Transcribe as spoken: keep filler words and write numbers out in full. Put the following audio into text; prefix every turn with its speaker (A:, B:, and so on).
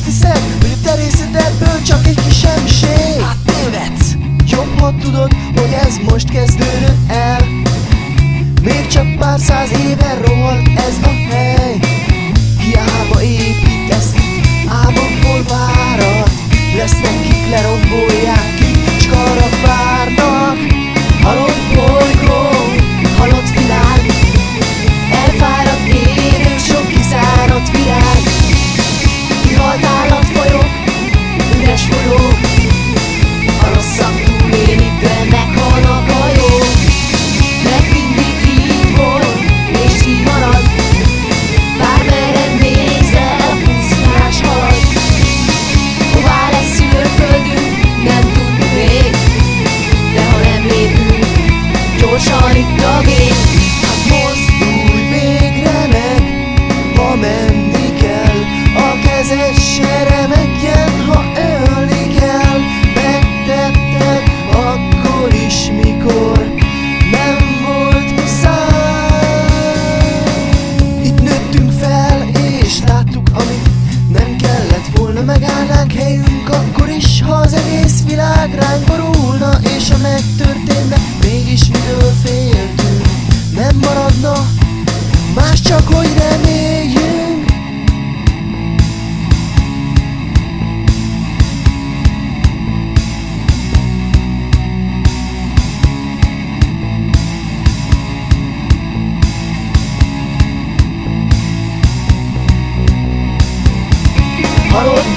A: azt hiszed, hogy a természetedből csak egy kis semmiség. Hát tévedsz! Jobb, ha tudod, hogy ez most kezdődött el. Még csak pár száz éve rohadt ez a hely. Hiába építesz álmokból várat, lesznek kik lerombolják ki, s arra várnak. Halott bolygó, halott világ, elfáradt élők, sok kiszáradt virág. Kihalt állatfajok, üres folyók, a rosszak túlélik, de meghalnak a jók. Meg mindig így volt, és így marad, bármerre nézel, a pusztás halad. Hová lesz szülőföldünk, nem tudjuk még, de ha nem lépünk, gyorsan itt a vég. Hát mozdulj végre meg, ha menni kell, a kezed se remegjen, ha ölni kell. Megtetted akkor is, mikor nem volt muszáj. Itt nőttünk fel, és láttuk, amit nem kellett volna. Megállnánk helyünk akkor is, ha az egész világ ránk borulna, és ha megtörténne, mégis mitől féltünk. Nem maradna más, csak hogy reméljünk. Halott